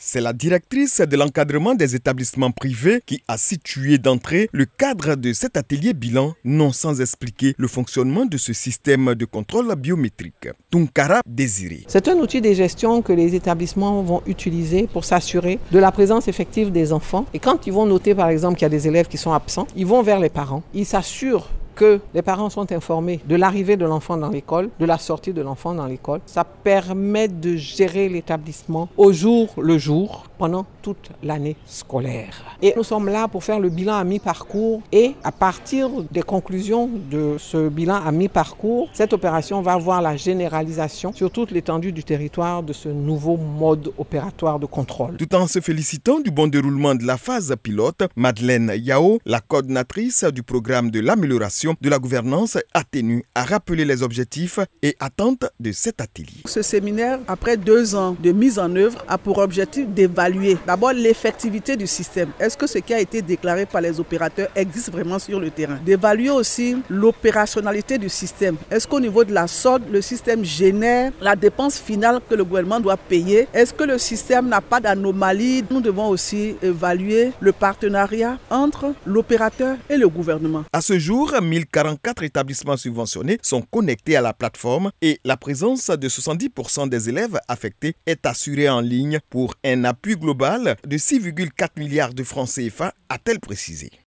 C'est la directrice de l'encadrement des établissements privés qui a situé d'entrée le cadre de cet atelier bilan, non sans expliquer le fonctionnement de ce système de contrôle biométrique. Tunkara Désiré. C'est un outil de gestion que les établissements vont utiliser pour s'assurer de la présence effective des enfants. Et quand ils vont noter par exemple qu'il y a des élèves qui sont absents, ils vont vers les parents. Ils s'assurent que les parents sont informés de l'arrivée de l'enfant dans l'école, de la sortie de l'enfant dans l'école. Ça permet de gérer l'établissement au jour le jour pendant toute l'année scolaire. Et nous sommes là pour faire le bilan à mi-parcours et à partir des conclusions de ce bilan à mi-parcours, cette opération va avoir la généralisation sur toute l'étendue du territoire de ce nouveau mode opératoire de contrôle. Tout en se félicitant du bon déroulement de la phase pilote, Madeleine Yao, la coordinatrice du programme de l'amélioration de la gouvernance, a tenu à rappeler les objectifs et attentes de cet atelier. Ce séminaire, après 2 ans de mise en œuvre, a pour objectif d'évaluer d'abord l'effectivité du système. Est-ce que ce qui a été déclaré par les opérateurs existe vraiment sur le terrain? D'évaluer aussi l'opérationnalité du système. Est-ce qu'au niveau de la SOD, le système génère la dépense finale que le gouvernement doit payer? Est-ce que le système n'a pas d'anomalie? Nous devons aussi évaluer le partenariat entre l'opérateur et le gouvernement. À ce jour, 1044 établissements subventionnés sont connectés à la plateforme et la présence de 70% des élèves affectés est assurée en ligne pour un appui global de 6,4 milliards de francs CFA, a-t-elle précisé.